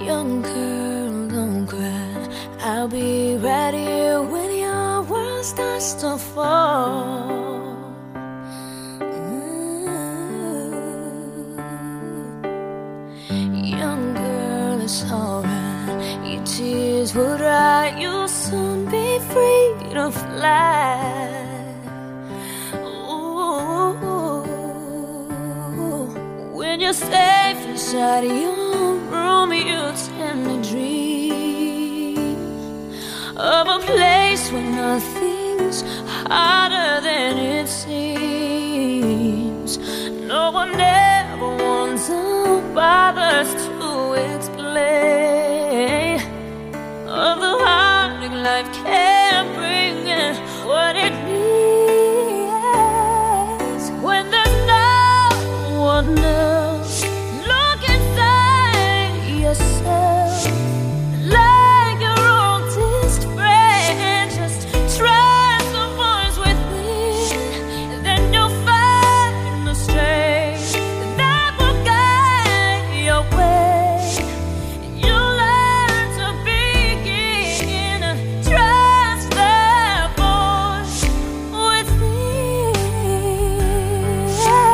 Young girl, don't cry. I'll be right here when your world starts to fall. Young girl, it's alright. Your tears will dry. You'll soon be free to fly. When you're safe inside your room, you tend to dream of a place where nothing's harder than it seems. No one ever wants or bothers to explain of the heartache life can bring and what it needs when there's no one else. Look inside yourself like your oldest friend. Just trust the voice within, and then you'll find the strength that will guide your way. You'll learn to begin to trust that voice within.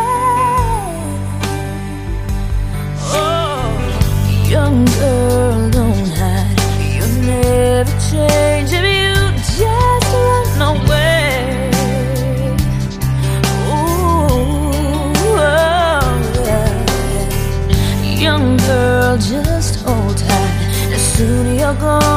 Oh, young girl, don't hide. You'll never change if you just run away. Ooh, oh, yeah. Young girl, just hold tight. As soon as you're gone,